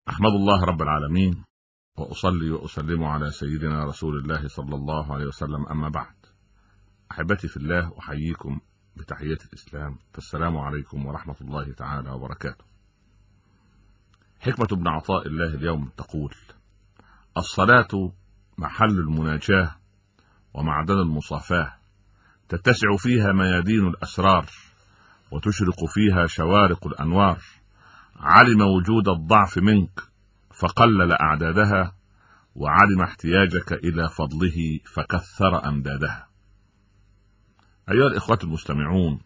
أحمد الله رب العالمين، وأصلي وأسلم على سيدنا رسول الله صلى الله عليه وسلم. أما بعد، أحبتي في الله، أحييكم بتحية الإسلام، فالسلام عليكم ورحمة الله تعالى وبركاته. حكمة ابن عطاء الله اليوم تقول: الصلاة محل المناجاة ومعدن المصافاة، تتسع فيها ميادين الأسرار، وتشرق فيها شوارق الأنوار. علم وجود الضعف منك فقلل أعدادها، وعلم احتياجك إلى فضله فكثر أمدادها. أيها الإخوة المستمعون،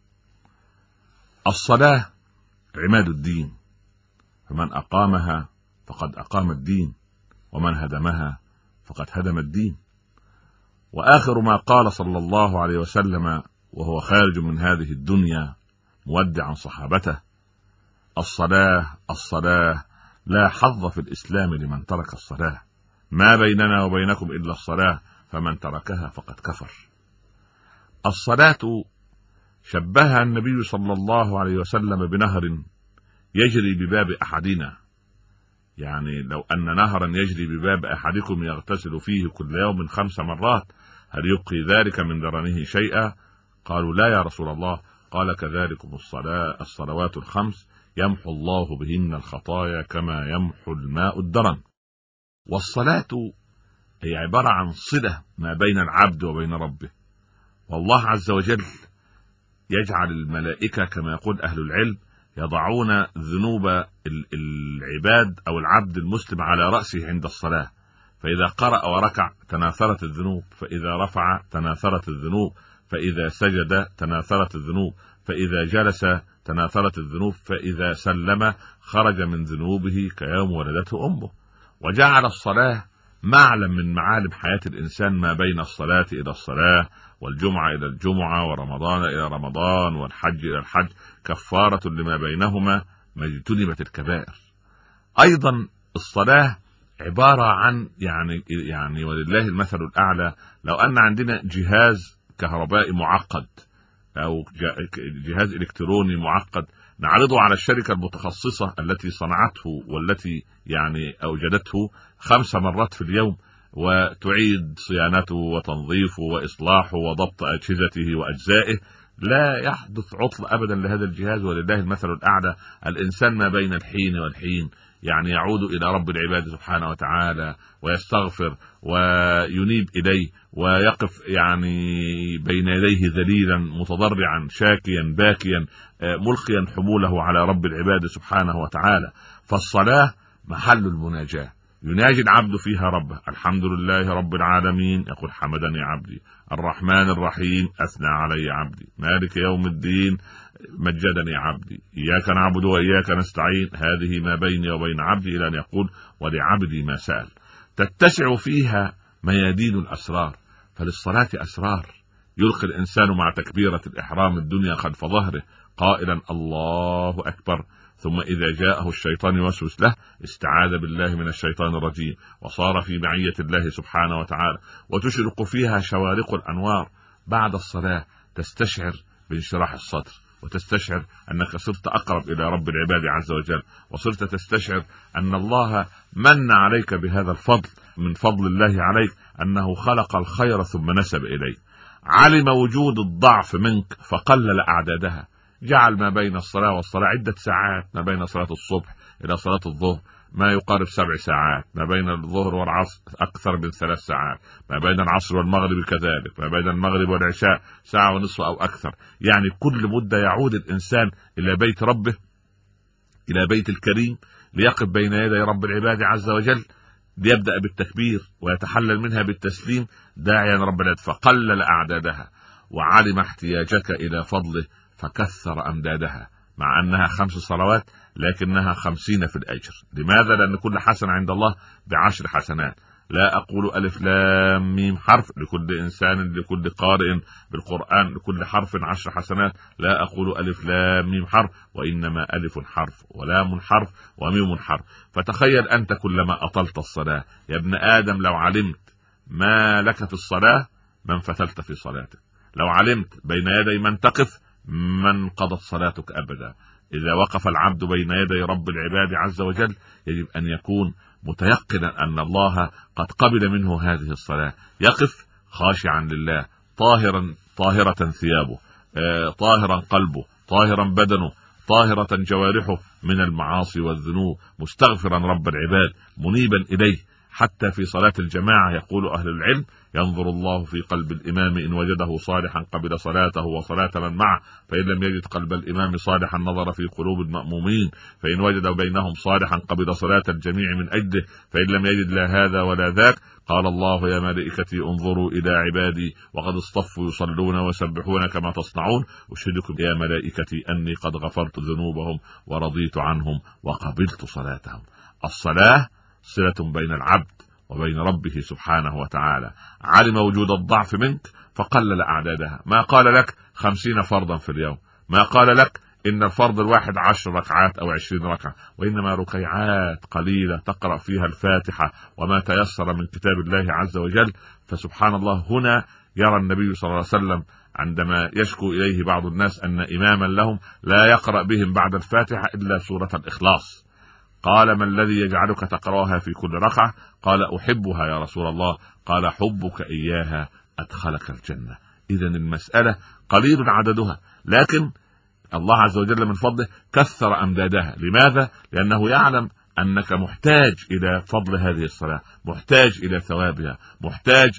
الصلاة عماد الدين، فمن أقامها فقد أقام الدين، ومن هدمها فقد هدم الدين. وآخر ما قال صلى الله عليه وسلم وهو خارج من هذه الدنيا مودعا صحابته: الصلاة الصلاة، لا حظ في الإسلام لمن ترك الصلاة، ما بيننا وبينكم إلا الصلاة، فمن تركها فقد كفر. الصلاة شبهها النبي صلى الله عليه وسلم بنهر يجري بباب أحدنا، يعني لو أن نهرا يجري بباب أحدكم يغتسل فيه كل يوم 5 مرات، هل يبقي ذلك من درنه شيئا؟ قالوا: لا يا رسول الله. قال: كذلكم الصلوات ال5 يمحو الله بهن الخطايا كما يمحو الماء الدرن. والصلاة هي عبارة عن صلة ما بين العبد وبين ربه، والله عز وجل يجعل الملائكة كما يقول أهل العلم يضعون ذنوب العباد أو العبد المسلم على رأسه عند الصلاة، فإذا قرأ وركع تناثرت الذنوب، فإذا رفع تناثرت الذنوب، فإذا سجد تناثرت الذنوب، فإذا جلس تناثرت الذنوب، فإذا سلم خرج من ذنوبه كيوم ولدته أمه. وجعل الصلاة معلم من معالم حياة الإنسان، ما بين الصلاة إلى الصلاة، والجمعة إلى الجمعة، ورمضان إلى رمضان، والحج إلى الحج، كفارة لما بينهما ما اجتنبت الكبائر. أيضا الصلاة عبارة عن يعني ولله المثل الأعلى، لو أن عندنا جهاز كهربائي معقد أو جهاز إلكتروني معقد، نعرضه على الشركة المتخصصة التي صنعته والتي أوجدته 5 مرات في اليوم، وتعيد صيانته وتنظيفه وإصلاحه وضبط أجهزته وأجزائه، لا يحدث عطل أبدا لهذا الجهاز، ولله المثل الأعلى. الإنسان ما بين الحين والحين يعود إلى رب العباد سبحانه وتعالى، ويستغفر وينيب إليه، ويقف بين يديه ذليلا متضرعا شاكيا باكيا ملقيا حموله على رب العباد سبحانه وتعالى. فالصلاة محل المناجاة، يناجي العبد فيها ربه: الحمد لله رب العالمين، يقول: حمدني عبدي. الرحمن الرحيم، أثنى علي عبدي. مالك يوم الدين، مجدني عبدي. إياك نعبد وإياك نستعين، هذه ما بيني وبين عبدي، إلى أن يقول: ولعبدي ما سأل. تتسع فيها ميادين الأسرار، فللصلاة أسرار يلقي الإنسان مع تكبيرة الإحرام الدنيا خلف ظهره قائلا: الله أكبر، ثم إذا جاءه الشيطان يوسوس له استعاذ بالله من الشيطان الرجيم، وصار في معية الله سبحانه وتعالى. وتشرق فيها شوارق الأنوار. بعد الصلاة تستشعر بانشراح الصدر، وتستشعر أنك صرت أقرب إلى رب العباد عز وجل، وصرت تستشعر أن الله من عليك بهذا الفضل، من فضل الله عليك أنه خلق الخير ثم نسب إليه. علم وجود الضعف منك فقلل أعدادها، جعل ما بين الصلاة والصلاة عدة ساعات، ما بين صلاة الصبح إلى صلاة الظهر ما يقارب 7 ساعات، ما بين الظهر والعصر أكثر من 3 ساعات، ما بين العصر والمغرب كذلك، ما بين المغرب والعشاء 1.5 ساعة أو أكثر. كل مدة يعود الإنسان إلى بيت ربه، إلى بيت الكريم، ليقف بين يدي رب العباد عز وجل، ليبدأ بالتكبير ويتحلل منها بالتسليم داعيا رب العباد، فقلل أعدادها، وعلم احتياجك إلى فضله فكثر أمدادها، مع أنها 5 صلوات لكنها 50 في الأجر. لماذا؟ لأن كل حسنة عند الله ب10 حسنات. لا أقول ألف لام ميم حرف، لكل إنسان لكل قارئ بالقرآن لكل حرف 10 حسنات. لا أقول ألف لام ميم حرف، وإنما ألف حرف ولام حرف وميم حرف. فتخيل أنت كلما أطلت الصلاة يا ابن آدم، لو علمت ما لك في الصلاة من فتلت في صلاتك، لو علمت بين يدي من تقف من قضت صلاتك أبدا. إذا وقف العبد بين يدي رب العباد عز وجل يجب أن يكون متيقنا أن الله قد قبل منه هذه الصلاة. يقف خاشعا لله، طاهرة ثيابه، طاهرا قلبه، طاهرا بدنه، طاهرة جوارحه من المعاصي والذنوب، مستغفرا رب العباد، منيبا إليه. حتى في صلاة الجماعة يقول أهل العلم: ينظر الله في قلب الإمام إن وجده صالحا قبل صلاته وصلاة من معه، فإن لم يجد قلب الإمام صالحا نظر في قلوب المأمومين، فإن وجد بينهم صالحا قبل صلاة الجميع من أجله، فإن لم يجد لا هذا ولا ذاك قال الله: يا ملائكتي انظروا إلى عبادي وقد اصطفوا يصلون ويسبحون كما تصنعون، أشهدكم يا ملائكتي أني قد غفرت ذنوبهم ورضيت عنهم وقبلت صلاتهم. الصلاة صلة بين العبد وبين ربه سبحانه وتعالى. علم وجود الضعف منك فقلل أعدادها، ما قال لك 50 فرضا في اليوم، ما قال لك إن الفرض الواحد 10 ركعات أو 20 ركعة، وإنما ركيعات قليلة تقرأ فيها الفاتحة وما تيسر من كتاب الله عز وجل. فسبحان الله، هنا يرى النبي صلى الله عليه وسلم عندما يشكو إليه بعض الناس أن إماما لهم لا يقرأ بهم بعد الفاتحة إلا سورة الإخلاص، قال: ما الذي يجعلك تقرأها في كل ركعة؟ قال: أحبها يا رسول الله. قال: حبك إياها أدخلك الجنة. إذن المسألة قليل عددها، لكن الله عز وجل من فضله كثر أمدادها. لماذا؟ لأنه يعلم أنك محتاج إلى فضل هذه الصلاة، محتاج إلى ثوابها، محتاج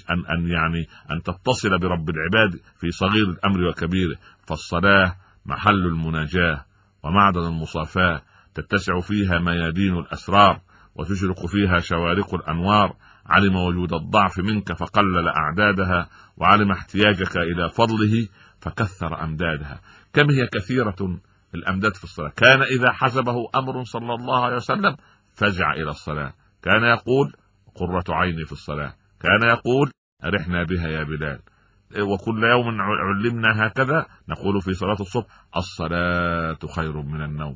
أن تتصل برب العباد في صغير الأمر وكبيره. فالصلاة محل المناجاة ومعدن المصافاة، تتسع فيها ميادين الأسرار وتشرق فيها شوارق الأنوار. علم وجود الضعف منك فقلل أعدادها، وعلم احتياجك إلى فضله فكثر أمدادها. كم هي كثيرة الأمداد في الصلاة. كان إذا حسبه أمر صلى الله عليه وسلم فزع إلى الصلاة، كان يقول: قرة عيني في الصلاة، كان يقول: أرحنا بها يا بلال. وكل يوم علمنا هكذا نقول في صلاة الصبح: الصلاة خير من النوم،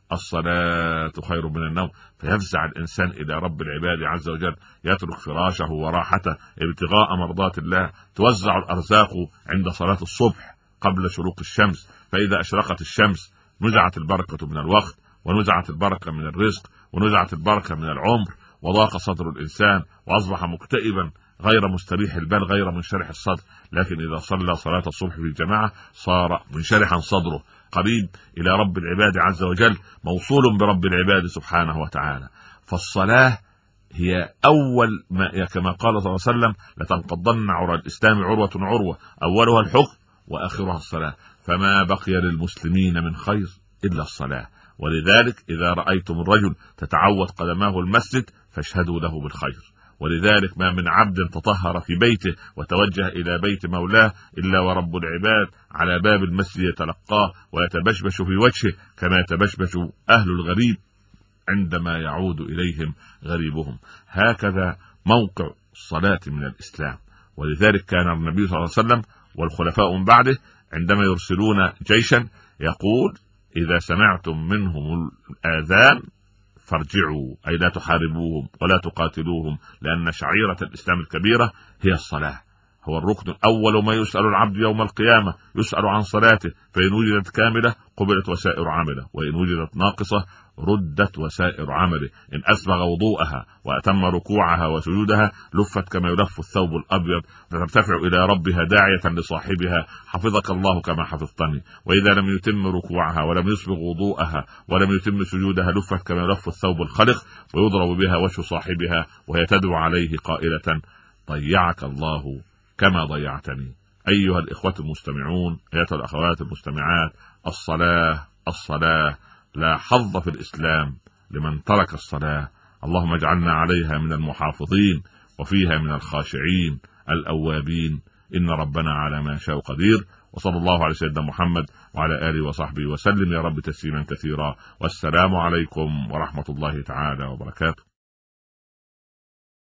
الصلاة خير من النوم. فيفزع الإنسان إلى رب العباد عز وجل، يترك فراشه وراحته ابتغاء مرضات الله. توزع الأرزاق عند صلاة الصبح قبل شروق الشمس، فإذا أشرقت الشمس نزعت البركة من الوقت، ونزعت البركة من الرزق، ونزعت البركة من العمر، وضاق صدر الإنسان وأصبح مكتئبا غير مستريح البال غير منشرح الصدر. لكن إذا صلى صلاة الصبح في الجماعة صار منشرحا صدره، قريب إلى رب العباد عز وجل، موصول برب العباد سبحانه وتعالى. فالصلاة هي أول ما، كما قال صلى الله عليه وسلم: لتنقضن عرى الإسلام عروة عروة، أولها الحكم وآخرها الصلاة، فما بقي للمسلمين من خير إلا الصلاة. ولذلك إذا رأيتم الرجل تتعود قدماه المسجد فاشهدوا له بالخير. ولذلك ما من عبد تطهر في بيته وتوجه إلى بيت مولاه إلا ورب العباد على باب المسجد يتلقاه ويتبشبش في وجهه كما يتبشبش أهل الغريب عندما يعود إليهم غريبهم. هكذا موقع الصلاة من الإسلام. ولذلك كان النبي صلى الله عليه وسلم والخلفاء من بعده عندما يرسلون جيشا يقول: إذا سمعتم منهم الآذان فارجعوا، أي لا تحاربوهم ولا تقاتلوهم، لأن شعيرة الإسلام الكبيرة هي الصلاة. هو الركن أول ما يسأل العبد يوم القيامة، يسأل عن صلاته، فإن وجدت كاملة قبلت وسائر عمله، وإن وجدت ناقصة ردت وسائر عمله. إن أسبغ وضوءها وأتم ركوعها وسجودها لفت كما يلف الثوب الأبيض، فترتفع إلى ربها داعية لصاحبها: حفظك الله كما حفظتني. وإذا لم يتم ركوعها ولم يسبغ وضوءها ولم يتم سجودها لفت كما يلف الثوب الخلق، ويضرب بها وجه صاحبها وهي تدعو عليه قائلة: ضيعك الله كما ضيعتني. أيها الإخوة المستمعون، أيها الأخوات المستمعات، الصلاة لا حظ في الإسلام لمن ترك الصلاة. اللهم اجعلنا عليها من المحافظين وفيها من الخاشعين الأوابين، إن ربنا على ما شاء قدير. وصلى الله على سيدنا محمد وعلى آله وصحبه وسلم يا رب تسليما كثيرا. والسلام عليكم ورحمة الله تعالى وبركاته.